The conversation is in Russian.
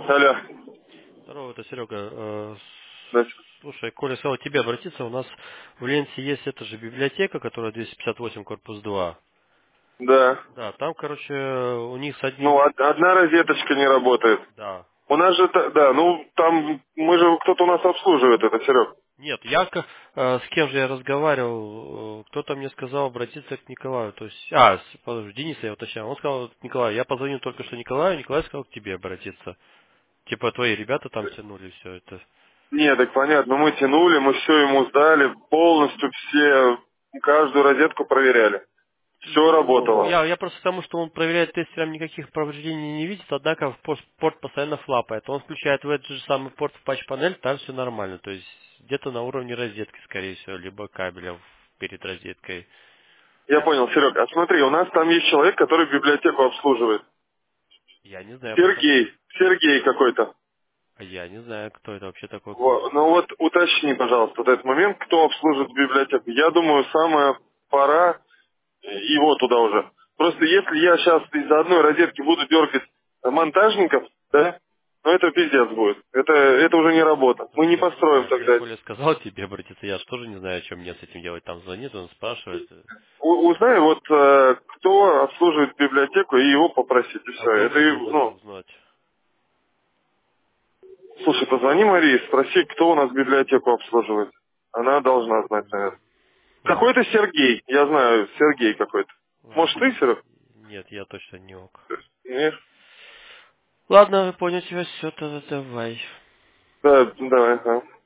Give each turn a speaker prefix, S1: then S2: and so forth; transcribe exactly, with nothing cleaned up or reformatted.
S1: Алло.
S2: Здорово, это Серега. Э,
S1: Да.
S2: Слушай, Коля сказал тебе обратиться. У нас в Ленте есть эта же библиотека, которая двести пятьдесят восемь, корпус два.
S1: Да.
S2: Да, там, короче, у них с
S1: Ну,
S2: одним...
S1: од- одна розеточка не работает.
S2: Да.
S1: У нас же, та- да, ну, там, мы же, кто-то у нас обслуживает это, Серег.
S2: Нет, я к- э, с кем же я разговаривал, э, кто-то мне сказал обратиться к Николаю. То есть, а, с, подожди, Дениса я уточнял. Он сказал, Николай, я позвонил только что Николаю, Николай сказал к тебе обратиться. Типа твои ребята там тянули все это.
S1: Нет, так понятно, мы тянули, мы все ему сдали, полностью все, каждую розетку проверяли. Все
S2: Ну,
S1: работало.
S2: я, я просто потому, что он проверяет тестером, никаких повреждений не видит, однако в пост- порт постоянно флапает. Он включает в этот же самый порт в патч-панель, там все нормально. То есть где-то на уровне розетки, скорее всего, либо кабеля в- перед розеткой.
S1: Я понял, Серег, а смотри, у нас там есть человек, который библиотеку обслуживает.
S2: Я не знаю, просто...
S1: Сергей, Сергей какой-то.
S2: Я не знаю, кто это вообще такой.
S1: Во, ну вот уточни, пожалуйста, вот этот момент, кто обслуживает библиотеку. Я думаю, самое пора его туда уже. Просто если я сейчас из-за одной розетки буду дергать монтажников, да, ну это пиздец будет. Это, это уже не работа.
S2: Ну,
S1: Мы не
S2: я не
S1: построим
S2: знаю, мне
S1: тогда.
S2: Коля сказал тебе обратиться, я же тоже не знаю, что мне с этим делать. Там звонит, он спрашивает.
S1: У- узнай, вот э, кто обслуживает библиотеку, и его попросить, и
S2: А
S1: все.
S2: как
S1: Это,
S2: я
S1: и,
S2: должен это
S1: ну,
S2: узнать?
S1: слушай, позвони Марии, спроси, кто у нас библиотеку обслуживает. Она должна знать, наверное.
S2: Ладно.
S1: Какой-то Сергей, я знаю, Сергей какой-то. Может,
S2: Ладно.
S1: ты, Серег?
S2: Нет, я точно не ок.
S1: Нет?
S2: Ладно, понял тебя, все, тогда давай.
S1: Да, давай, ага.